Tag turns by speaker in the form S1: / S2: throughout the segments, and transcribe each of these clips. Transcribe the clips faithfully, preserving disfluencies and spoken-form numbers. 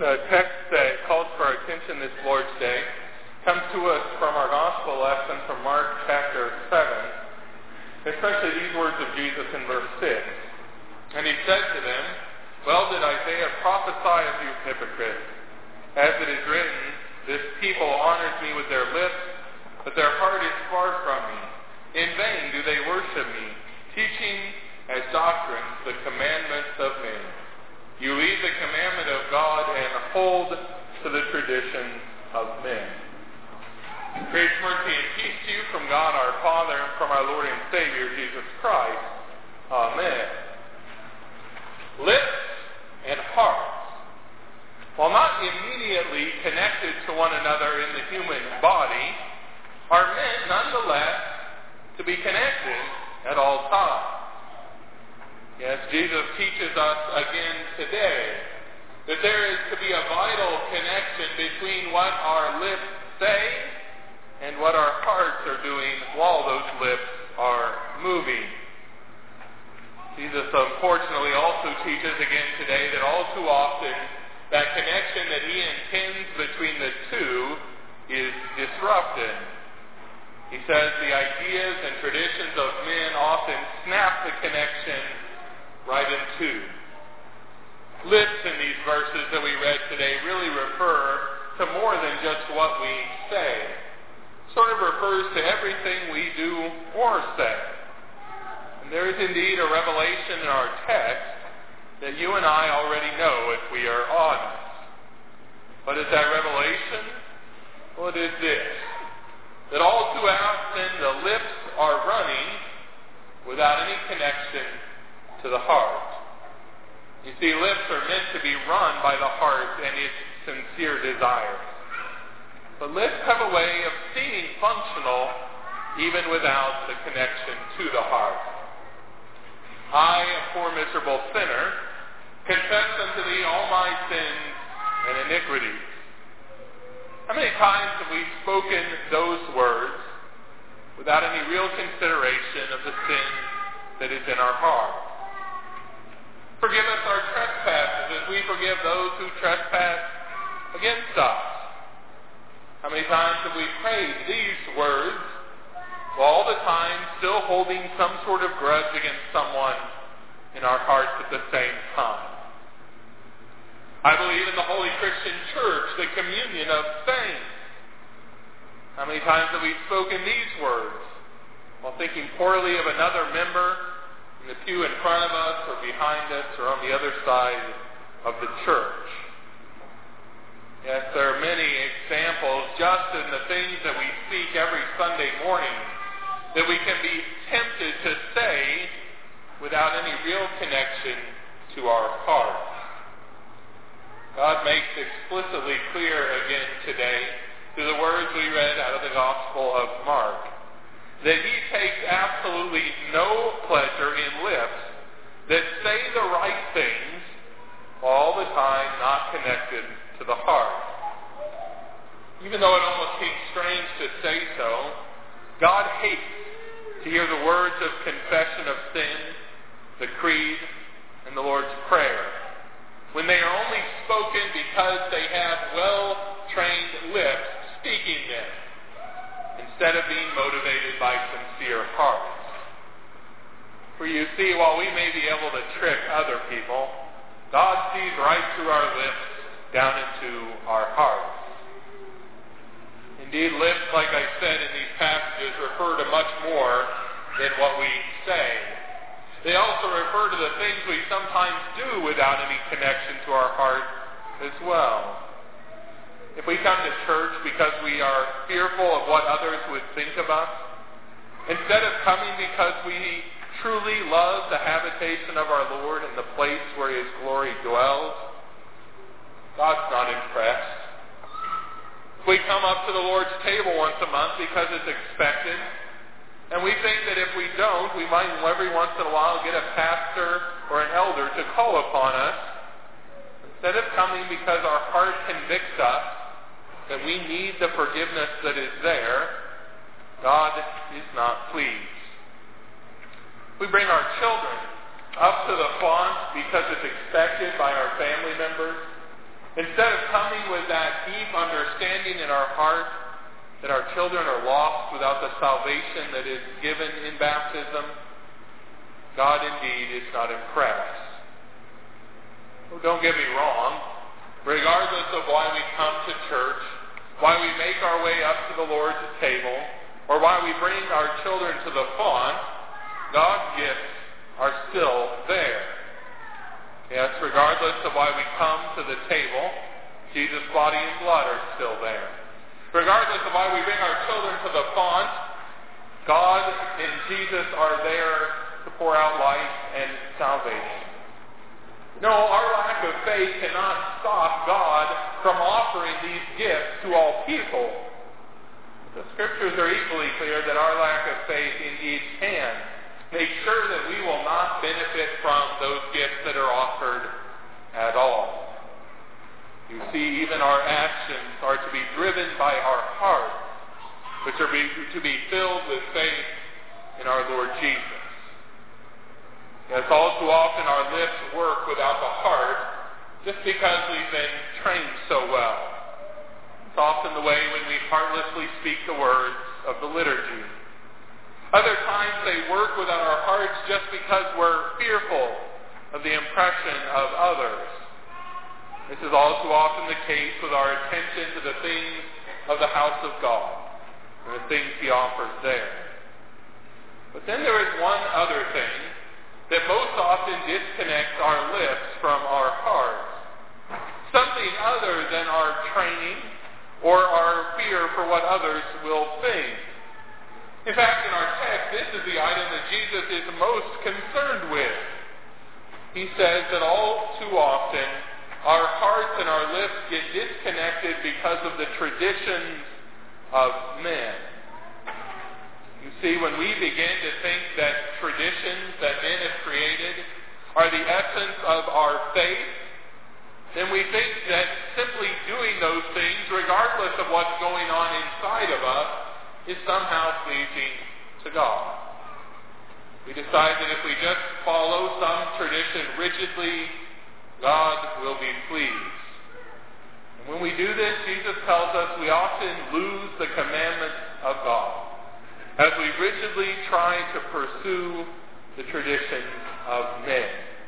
S1: The text that calls for our attention this Lord's Day comes to us from our gospel lesson from Mark chapter seven, especially these words of Jesus in verse six. And he said to them, "Well did Isaiah prophesy of you hypocrites. As it is written, this people honors me with their lips, but their heart is far from me. In vain do they worship me, teaching as doctrines the commandments of men. You leave the commandment of God and hold to the tradition of men." Grace, mercy, and peace to you from God our Father and from our Lord and Savior, Jesus Christ. Amen. Lips and hearts, while not immediately connected to one another in the human body, are meant nonetheless to be connected at all times. Yes, Jesus teaches us again today that there is to be a vital connection between what our lips say and what our hearts are doing while those lips are moving. Jesus unfortunately also teaches again today that all too often that connection that he intends between the two is disrupted. He says the ideas and traditions of men often snap the connection right in two. Lips in these verses that we read today really refer to more than just what we say. Sort of refers to everything we do or say. And there is indeed a revelation in our text that you and I already know if we are honest. What is that revelation? Well, it is this: that all too often the lips are running without any connection to the heart. You see, lips are meant to be run by the heart and its sincere desires. But lips have a way of seeming functional even without the connection to the heart. I, a poor miserable sinner, confess unto thee all my sins and iniquities. How many times have we spoken those words without any real consideration of the sin that is in our heart? Forgive us our trespasses as we forgive those who trespass against us. How many times have we prayed these words while all the time still holding some sort of grudge against someone in our hearts at the same time? I believe in the Holy Christian Church, the communion of saints. How many times have we spoken these words while thinking poorly of another member in the pew in front of us or behind us or on the other side of the church? Yes, there are many examples just in the things that we speak every Sunday morning that we can be tempted to say without any real connection to our hearts. God makes explicitly clear again today through the words we read out of the Gospel of Mark that he takes absolutely no pleasure in lips that say the right things all the time not connected to the heart. Even though it almost seems strange to say so, God hates to hear the words of confession of sin, the creed, and the Lord's Prayer, when they are only spoken because they have well-trained lips speaking them, instead of being motivated by sincere hearts. For you see, while we may be able to trick other people, God sees right through our lips down into our hearts. Indeed, lips, like I said in these passages, refer to much more than what we say. They also refer to the things we sometimes do without any connection to our heart as well. If we come to church because we are fearful of what others would think of us, instead of coming because we truly love the habitation of our Lord and the place where his glory dwells, God's not impressed. If we come up to the Lord's table once a month because it's expected, and we think that if we don't, we might every once in a while get a pastor or an elder to call upon us, instead of coming because our heart convicts us that we need the forgiveness that is there, God is not pleased. We bring our children up to the font because it's expected by our family members, Instead of coming with that deep understanding in our heart that our children are lost without the salvation that is given in baptism, God indeed is not impressed. Well, don't get me wrong. Regardless of why we come to church, why we make our way up to the Lord's table, or why we bring our children to the font, God's gifts are still there. Yes, regardless of why we come to the table, Jesus' body and blood are still there. Regardless of why we bring our children to the font, God and Jesus are there to pour out life and salvation. No, our lack of faith cannot stop God from offering these gifts to all people. The Scriptures are equally clear that our lack of faith indeed can make sure that we will not benefit from those gifts that are offered at all. You see, even our actions are to be driven by our hearts, which are be, to be filled with faith in our Lord Jesus. Yes, all too often our lips work without the heart just because we've been trained so well. It's often the way when we heartlessly speak the words of the liturgy. Other times they work without our hearts just because we're fearful of the impression of others. This is all too often the case with our attention to the things of the house of God and the things He offers there. But then there is one other thing that most often disconnects our lips from our hearts. Something other than our training or our fear for what others will think. In fact, in our text, this is the item that Jesus is most concerned with. He says that all too often our hearts and our lips get disconnected because of the traditions of men. You see, when we begin to think that traditions that men have created are the essence of our faith, then we think that simply doing those things, regardless of what's going on inside of us, is somehow pleasing to God. We decide that if we just follow some tradition rigidly, God will be pleased. And when we do this, Jesus tells us we often lose the commandments of God as we rigidly try to pursue the traditions of men.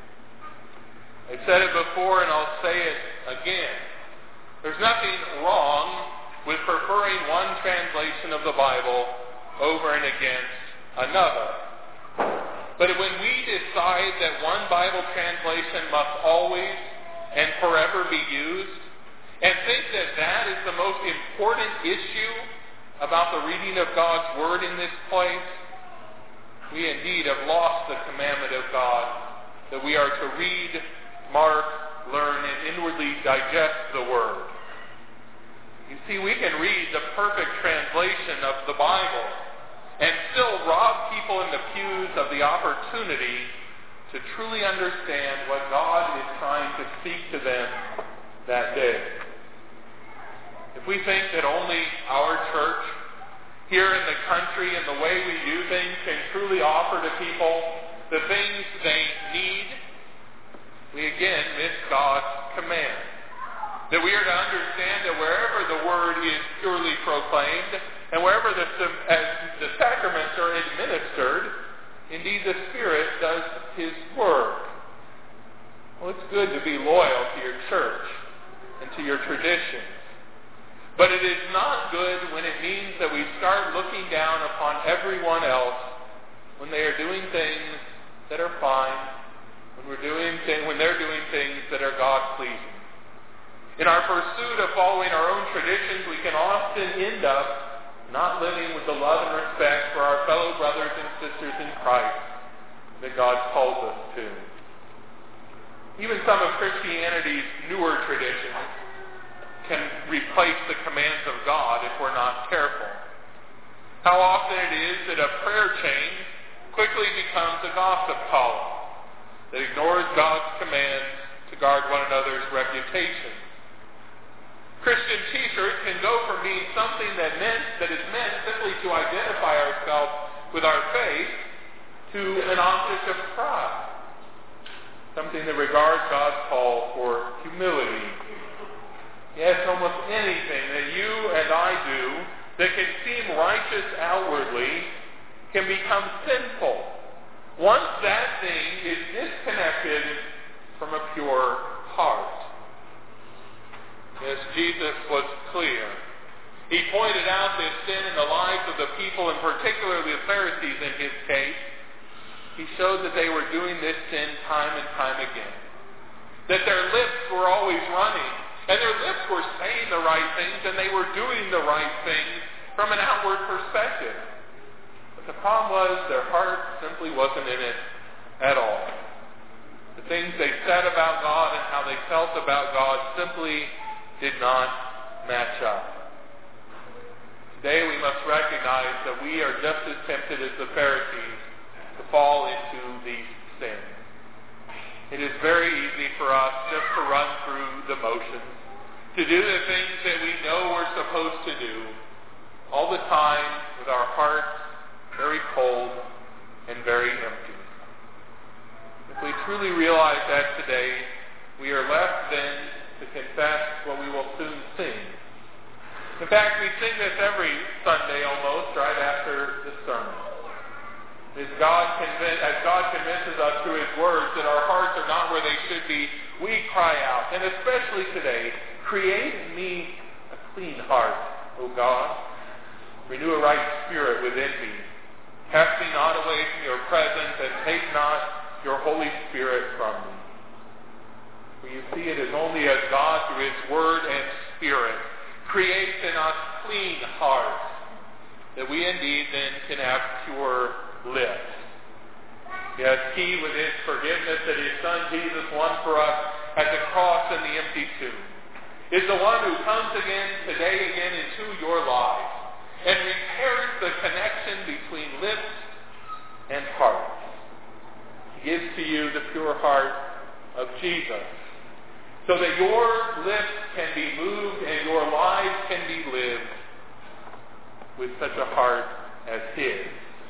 S1: I said it before and I'll say it again. There's nothing wrong with preferring one translation of the Bible over and against another. But when we decide that one Bible translation must always and forever be used, and think that that is the most important issue about the reading of God's Word in this place, we indeed have lost the commandment of God that we are to read, mark, learn, and inwardly digest the Word. You see, we can read the perfect translation of the Bible and still rob people in the pews of the opportunity to truly understand what God is trying to speak to them that day. If we think that only our church here in the country and the way we do things can truly offer to people the things they need, we again miss God's command. That we are to understand that wherever the Word is purely proclaimed and wherever the, as the sacraments are administered, indeed the Spirit does His work. Well, it's good to be loyal to your church and to your traditions. But it is not good when it means that we start looking down upon everyone else when they are doing things that are fine, when we're doing th- when they're doing things that are God-pleasing. In our pursuit of following our own traditions, we can often end up not living with the love and respect for our fellow brothers and sisters in Christ that God calls us to. Even some of Christianity's newer traditions can replace the commands of God if we're not careful. How often it is that a prayer chain quickly becomes a gossip column that ignores God's commands to guard one another's reputation. Christian t-shirts can go from being something that meant that is meant simply to identify ourselves with our faith to an object of pride, something that regards God's call for humility Yes, almost anything that you and I do that can seem righteous outwardly can become sinful once that thing is disconnected from a pure heart. Yes, Jesus was clear. He pointed out this sin in the lives of the people, and particularly the Pharisees in his case. He showed that they were doing this sin time and time again. That their lips were always running, and their lips were saying the right things, and they were doing the right things from an outward perspective. But the problem was their heart simply wasn't in it at all. The things they said about God and how they felt about God simply did not match up. Today we must recognize that we are just as tempted as the Pharisees to fall into these sins. It is very easy for us just to run through the motions, to do the things that we know we're supposed to do, all the time with our hearts very cold and very empty. If we truly realize that today, we are left then to confess what we will soon sing. In fact, we sing this every Sunday almost, right after the sermon. As God, convince, as God convinces us through His words that our hearts are not where they should be, we cry out, and especially today, create in me a clean heart, O God. Renew a right spirit within me. Cast me not away from your presence, and take not your Holy Spirit from me. For you see, it is only as God, through His Word and Spirit, creates in us clean hearts, that we indeed then can have pure lips. Yes, He, with His forgiveness that His Son Jesus won for us at the cross and the empty tomb, is the one who comes again, today again, into your lives and repairs the connection between lips and heart. He gives to you the pure heart of Jesus, so that your lips can be moved and your lives can be lived with such a heart as His.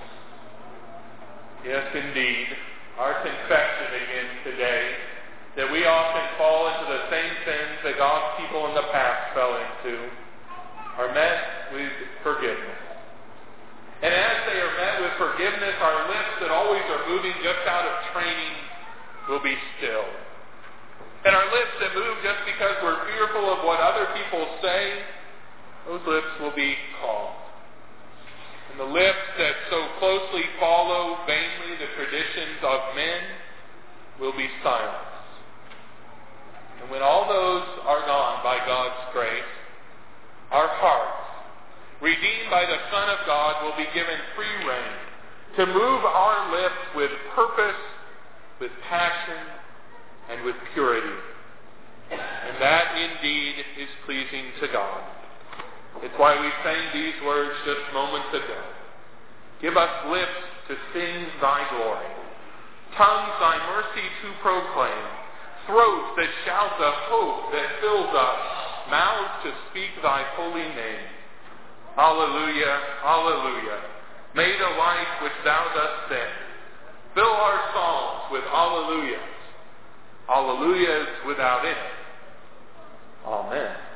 S1: Yes, indeed, our confession again today, that we often fall into the same sins that God's people in the past fell into, are met with forgiveness. And as they are met with forgiveness, our lips that always are moving just out of training will be still. And our lips that move just because we're fearful of what other people say, those lips will be calmed. And the lips that so closely follow vainly the traditions of men will be silenced. And when all those are gone by God's grace, our hearts, redeemed by the Son of God, will be given free rein to move our lips with purpose, with passion, and with purity. And that indeed is pleasing to God. It's why we sang these words just moments ago. Give us lips to sing thy glory, tongues thy mercy to proclaim, throats that shout the hope that fills us, mouths to speak thy holy name. Hallelujah, hallelujah. May the life which thou dost send fill our songs with hallelujahs, hallelujahs without end. Amen.